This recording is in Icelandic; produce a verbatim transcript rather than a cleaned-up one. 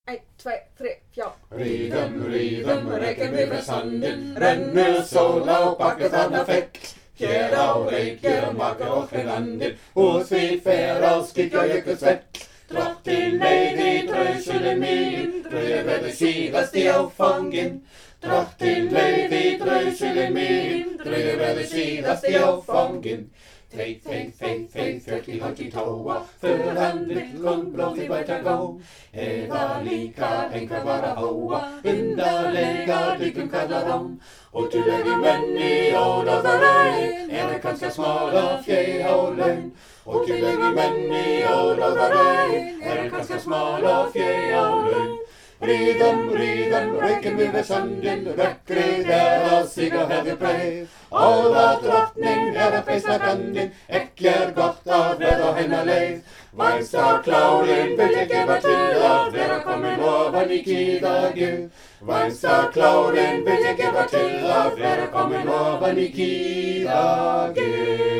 Ein, tvei, þri, fjá. Ríðum, ríðum, reykjum yfir sandinn, rennur sól á bakið þarna fell. Hér á reykjum maka okkar landir, og því fer á skikja jökulsvell. Drottinn leiði drausulinn mín, draugur verður síðast í áfanginn. Drottinn leiði drausulinn mín, draugur verður síðast í áfanginn. Þey, þey, þey, þey, þjölk í hönd í tóa, för hann vill långblått i bæta gå. Eða líka einhver var að hóa, undarlega líkum kallar om. Ótrúlegir menn í óráðaræð, eru kannski að smala fjey á laun. Ótrúlegir menn í óráðaræð, eru kannski að smala fjey á laun. Ríðum, ríðum, reykjum yfir sandinn, rökkrið er að síga hefði breið. Óða drottning er að feisla gandinn, ekki er gott að vera hennar leið. Vænsta klárinn vil ég gefa til að vera komin ofan í Kiðagil. Vænsta klárinn vil ég gefa til að vera komin ofan í Kiðagil.